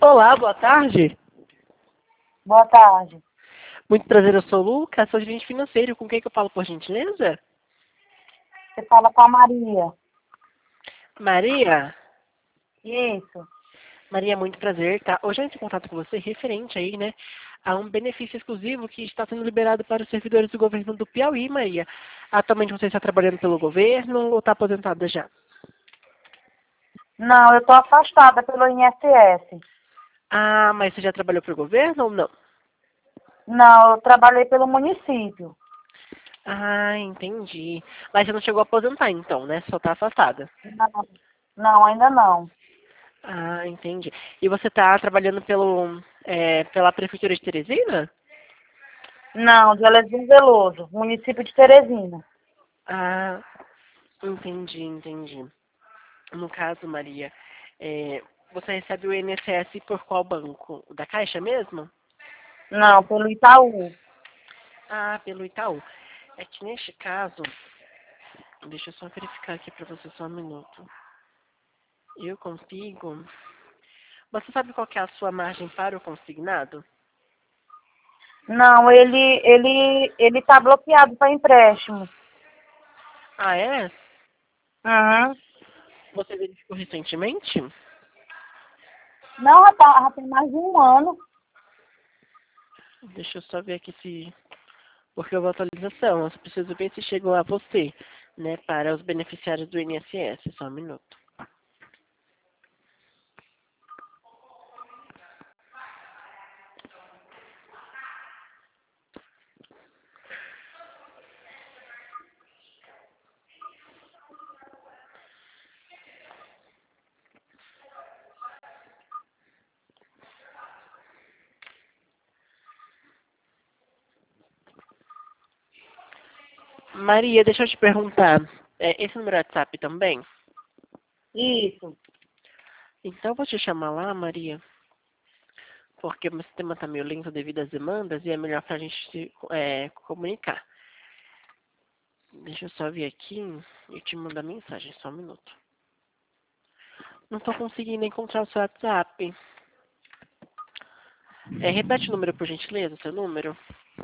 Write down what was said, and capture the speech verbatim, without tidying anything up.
Olá, boa tarde. Boa tarde. Muito prazer, eu sou o Lucas, sou gerente financeiro. Com quem que eu falo, por gentileza? Você fala com a Maria. Maria? Isso. Maria, muito prazer, tá? Hoje eu entro em contato com você referente aí, né, a um benefício exclusivo que está sendo liberado para os servidores do governo do Piauí, Maria. Atualmente você está trabalhando pelo governo ou está aposentada já? Não, eu estou afastada pelo I N S S. Ah, mas você já trabalhou para o governo ou não? Não, eu trabalhei pelo município. Ah, entendi. Mas você não chegou a aposentar então, né? Só está afastada. Não, não, ainda não. Ah, entendi. E você está trabalhando pelo, é, pela Prefeitura de Teresina? Não, de Alezinho Veloso, município de Teresina. Ah, entendi, entendi. No caso, Maria, é, você recebe o I N S S por qual banco? Da Caixa mesmo? Não, pelo Itaú. Ah, pelo Itaú. É que neste caso, deixa eu só verificar aqui para você só um minuto. Eu consigo. Você sabe qual que é a sua margem para o consignado? Não, ele ele ele está bloqueado para empréstimo. Ah, é? Uhum. Você verificou recentemente? Não, já, tá, já tem mais de um ano. Deixa eu só ver aqui se. Porque houve atualização. Eu só preciso ver se chegou a você, né? Para os beneficiários do I N S S. Só um minuto. Maria, deixa eu te perguntar. É, esse número é WhatsApp também? Isso. Então eu vou te chamar lá, Maria, porque o meu sistema está meio lento devido às demandas e é melhor para a gente se é, comunicar. Deixa eu só vir aqui e te mandar mensagem, só um minuto. Não estou conseguindo encontrar o seu WhatsApp. É, repete o número, por gentileza, o seu número.